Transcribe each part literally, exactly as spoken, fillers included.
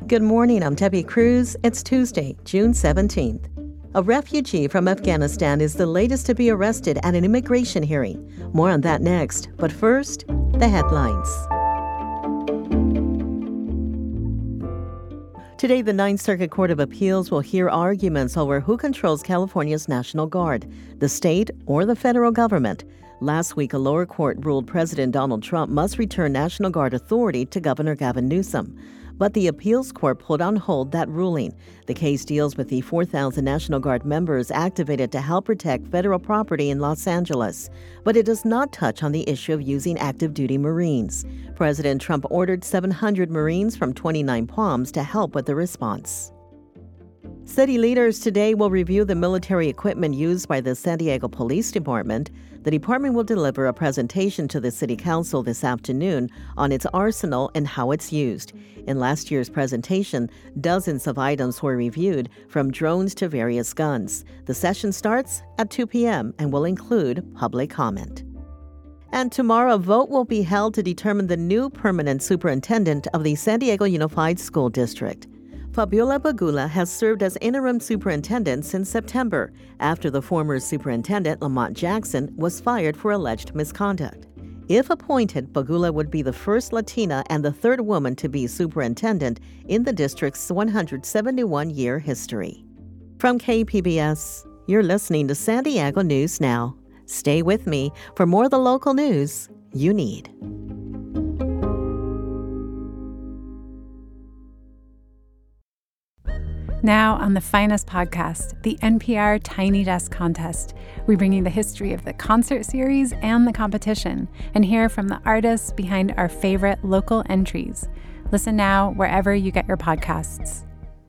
Good morning, I'm Debbie Cruz. It's Tuesday, June seventeenth. A refugee from Afghanistan is the latest to be arrested at an immigration hearing. More on that next. But first, the headlines. Today, the Ninth Circuit Court of Appeals will hear arguments over who controls California's National Guard, the state or the federal government. Last week, a lower court ruled President Donald Trump must return National Guard authority to Governor Gavin Newsom. But the appeals court put on hold that ruling. The case deals with the four thousand National Guard members activated to help protect federal property in Los Angeles. But it does not touch on the issue of using active duty Marines. President Trump ordered seven hundred Marines from twenty-nine Palms to help with the response. City leaders today will review the military equipment used by the San Diego Police Department. The department will deliver a presentation to the City Council this afternoon on its arsenal and how it's used. In last year's presentation, dozens of items were reviewed, from drones to various guns. The session starts at two p.m. and will include public comment. And tomorrow, a vote will be held to determine the new permanent superintendent of the San Diego Unified School District. Fabiola Bagula has served as interim superintendent since September, after the former superintendent, Lamont Jackson, was fired for alleged misconduct. If appointed, Bagula would be the first Latina and the third woman to be superintendent in the district's one hundred seventy-one year history. From K P B S, you're listening to San Diego News Now. Stay with me for more of the local news you need. Now on the finest podcast, the N P R Tiny Desk Contest, we bring you the history of the concert series and the competition and hear from the artists behind our favorite local entries. Listen now wherever you get your podcasts.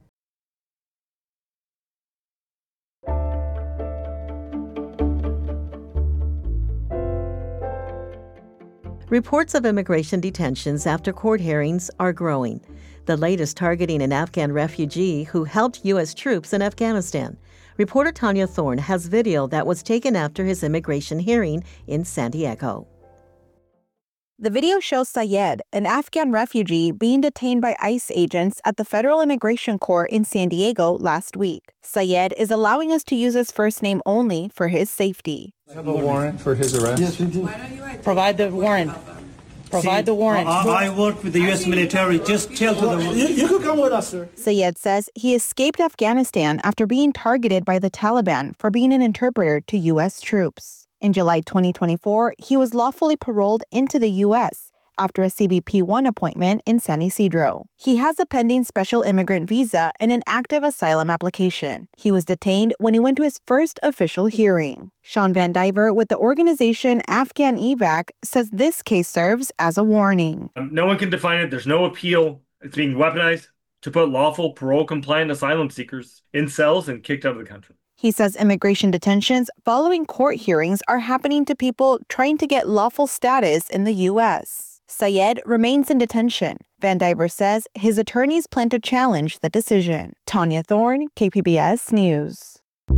Reports of immigration detentions after court hearings are growing. The latest targeting an Afghan refugee who helped U S troops in Afghanistan. Reporter Tanya Thorne has video that was taken after his immigration hearing in San Diego. The video shows Syed, an Afghan refugee, being detained by ICE agents at the Federal Immigration Court in San Diego last week. Syed is allowing us to use his first name only for his safety. Do you have a warrant for his arrest? Yes, we do. Provide the warrant. Provide the warrant. I, I work with the U S military. Just tell to them. You, you can come with us, sir. Syed says he escaped Afghanistan after being targeted by the Taliban for being an interpreter to U S troops. In July twenty twenty-four, he was lawfully paroled into the U S after a C B P one appointment in San Ysidro. He has a pending special immigrant visa and an active asylum application. He was detained when he went to his first official hearing. Sean Van Diver with the organization Afghan E V A C says this case serves as a warning. Um, no one can define it. There's no appeal. It's being weaponized to put lawful parole-compliant asylum seekers in cells and kicked out of the country. He says immigration detentions following court hearings are happening to people trying to get lawful status in the U S. Syed remains in detention. Van Diver says his attorneys plan to challenge the decision. Tanya Thorne, K P B S News.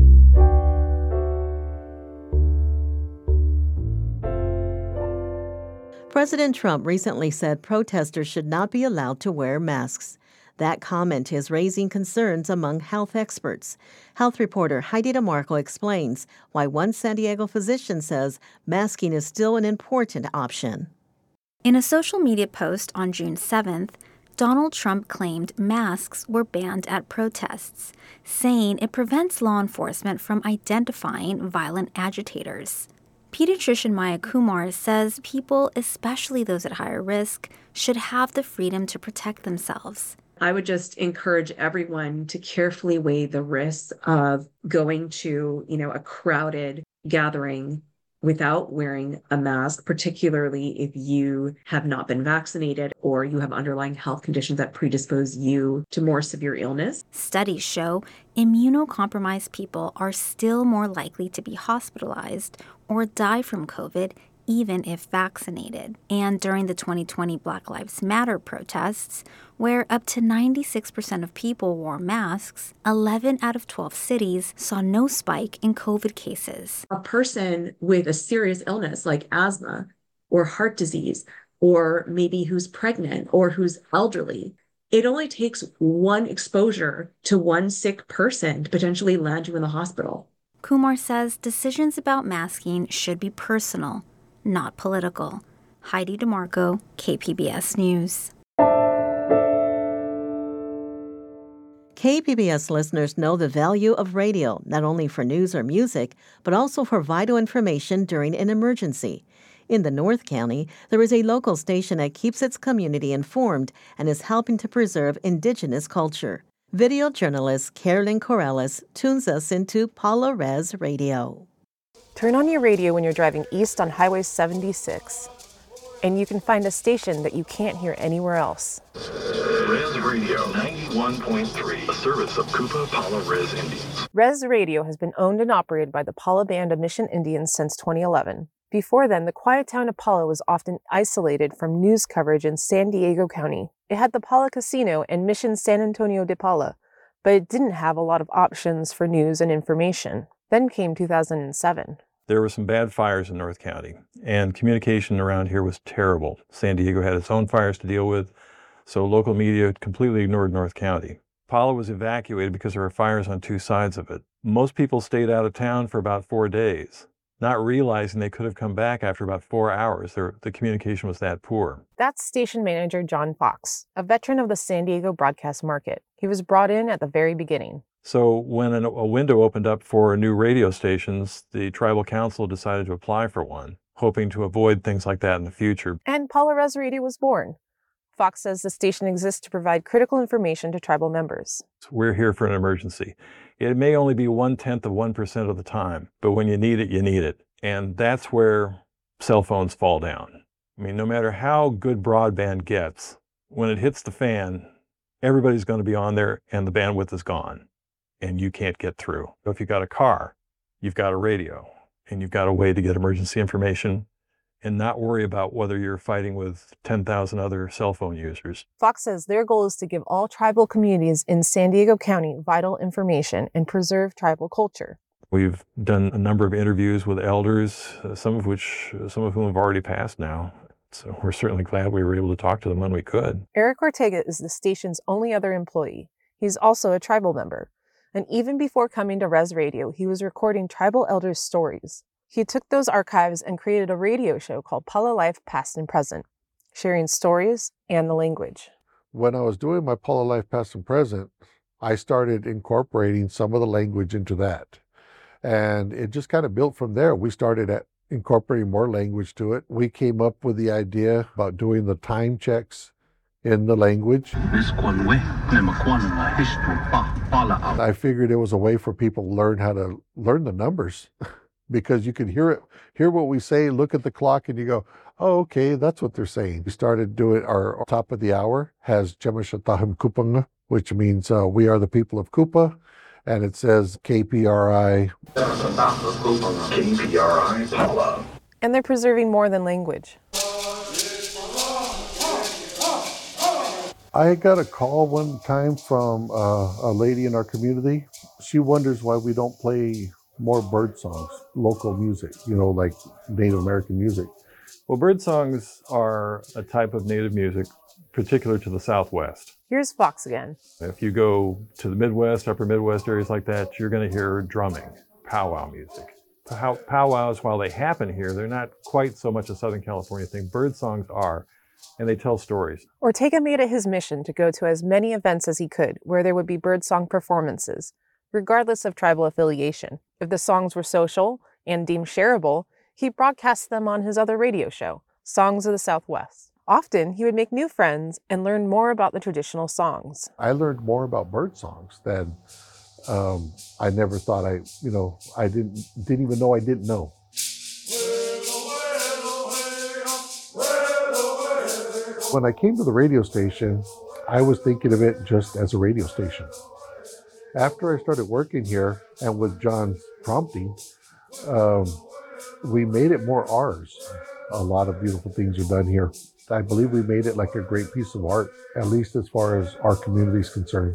President Trump recently said protesters should not be allowed to wear masks. That comment is raising concerns among health experts. Health reporter Heidi DeMarco explains why one San Diego physician says masking is still an important option. In a social media post on June seventh, Donald Trump claimed masks were banned at protests, saying it prevents law enforcement from identifying violent agitators. Pediatrician Maya Kumar says people, especially those at higher risk, should have the freedom to protect themselves. I would just encourage everyone to carefully weigh the risks of going to, you know, a crowded gathering without wearing a mask, particularly if you have not been vaccinated or you have underlying health conditions that predispose you to more severe illness. Studies show immunocompromised people are still more likely to be hospitalized or die from COVID even if vaccinated. And during the twenty twenty Black Lives Matter protests, where up to ninety-six percent of people wore masks, eleven out of twelve cities saw no spike in COVID cases. A person with a serious illness like asthma or heart disease, or maybe who's pregnant or who's elderly, It only takes one exposure to one sick person to potentially land you in the hospital. Kumar says decisions about masking should be personal, not political. Heidi DeMarco, K P B S News. K P B S listeners know the value of radio, not only for news or music, but also for vital information during an emergency. In the North County, there is a local station that keeps its community informed and is helping to preserve indigenous culture. Video journalist Carolyn Corrales tunes us into Paula Res Radio. Turn on your radio when you're driving east on Highway seventy-six, and you can find a station that you can't hear anywhere else. Res Radio ninety-one point three, a service of Kupa Pala Res Indians. Res Radio has been owned and operated by the Pala Band of Mission Indians since twenty eleven. Before then, the quiet town of Pala was often isolated from news coverage in San Diego County. It had the Pala Casino and Mission San Antonio de Pala, but it didn't have a lot of options for news and information. Then came two thousand seven. There were some bad fires in North County, and communication around here was terrible. San Diego had its own fires to deal with, so local media completely ignored North County. Pala was evacuated because there were fires on two sides of it. Most people stayed out of town for about four days, not realizing they could have come back after about four hours. Their, the communication was that poor. That's station manager John Fox, a veteran of the San Diego broadcast market. He was brought in at the very beginning. So when an, a window opened up for new radio stations, the tribal council decided to apply for one, hoping to avoid things like that in the future. And Pala Res Radio was born. Fox says the station exists to provide critical information to tribal members. We're here for an emergency. It may only be one-tenth of one percent of the time, but when you need it, you need it. And that's where cell phones fall down. I mean, no matter how good broadband gets, when it hits the fan, everybody's going to be on there and the bandwidth is gone and you can't get through. If you've got a car, you've got a radio, and you've got a way to get emergency information and not worry about whether you're fighting with ten thousand other cell phone users. Fox says their goal is to give all tribal communities in San Diego County vital information and preserve tribal culture. We've done a number of interviews with elders, uh, some of which, uh, some of whom have already passed now. So we're certainly glad we were able to talk to them when we could. Eric Ortega is the station's only other employee. He's also a tribal member. And even before coming to Res Radio, he was recording tribal elders' stories. He took those archives and created a radio show called Pala Life Past and Present, sharing stories and the language. When I was doing my Pala Life Past and Present, I started incorporating some of the language into that. And it just kind of built from there. We started at incorporating more language to it. We came up with the idea about doing the time checks in the language. I figured it was a way for people to learn how to learn the numbers. Because you can hear it, hear what we say, look at the clock, and you go, oh, okay, that's what they're saying. We started doing our top of the hour, has Chemashatahim Kupanga, which means uh, we are the people of Kupa, and it says K P R I. K P R I Pala. And they're preserving more than language. I got a call one time from uh, a lady in our community. She wonders why we don't play more bird songs, local music, you know, like Native American music. Well, bird songs are a type of Native music particular to the Southwest. Here's Fox again. If you go to the Midwest, upper Midwest areas like that, you're going to hear drumming, powwow music. Pow- powwows, while they happen here, they're not quite so much a Southern California thing. Bird songs are, and they tell stories. Ortega made it his mission to go to as many events as he could where there would be birdsong performances, regardless of tribal affiliation. If the songs were social and deemed shareable, he broadcast them on his other radio show, Songs of the Southwest. Often, he would make new friends and learn more about the traditional songs. I learned more about bird songs than um, I never thought I, you know, I didn't didn't even know I didn't know. When I came to the radio station, I was thinking of it just as a radio station. After I started working here and with John prompting, um, we made it more ours. A lot of beautiful things are done here. I believe we made it like a great piece of art, at least as far as our community is concerned.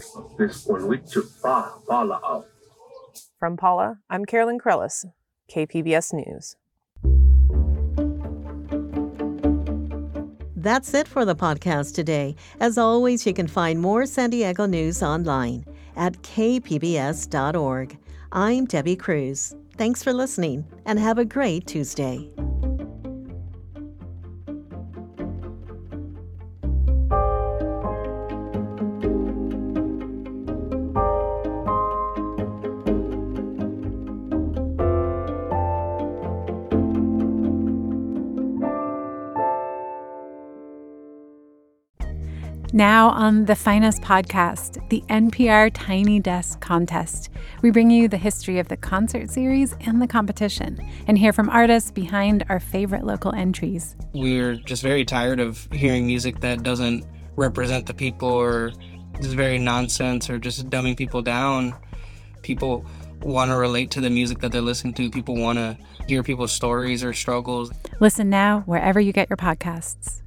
From Pala, I'm Carolyn Corrales, K P B S News. That's it for the podcast today. As always, you can find more San Diego news online at k p b s dot org. I'm Debbie Cruz. Thanks for listening, and have a great Tuesday. Now on the Finest Podcast, the N P R Tiny Desk Contest. We bring you the history of the concert series and the competition, and hear from artists behind our favorite local entries. We're just very tired of hearing music that doesn't represent the people, or is very nonsense, or just dumbing people down. People want to relate to the music that they're listening to. People want to hear people's stories or struggles. Listen now wherever you get your podcasts.